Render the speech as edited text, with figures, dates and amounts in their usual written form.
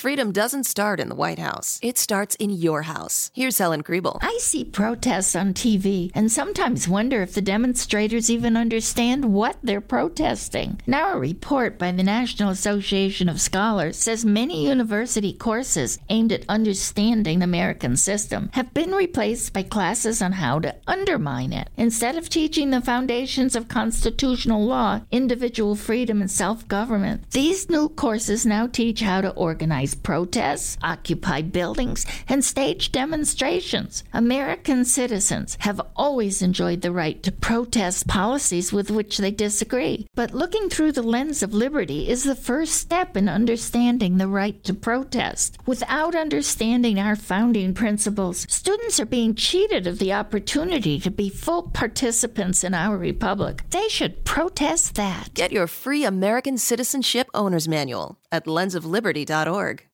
freedom doesn't start in the White House. It starts in your house. Here's Helen Kriebel. I see protests on TV and sometimes wonder if the demonstrators even understand what they're protesting. Now, a report by the National Association of Scholars says many university courses aimed at understanding the American system have been replaced by classes on how to undermine it. Instead of teaching the foundations of constitutional law, individual freedom, and self-government, these new courses now teach how to organize protests, occupy buildings, and stage demonstrations. American citizens have always enjoyed the right to protest policies with which they disagree. But looking through the lens of liberty is the first step in understanding the right to protest. Without understanding our founding principles, students are being cheated of the opportunity to be full participants in our republic. They should protest that. Get your free American Citizenship Owner's Manual at lensofliberty.org.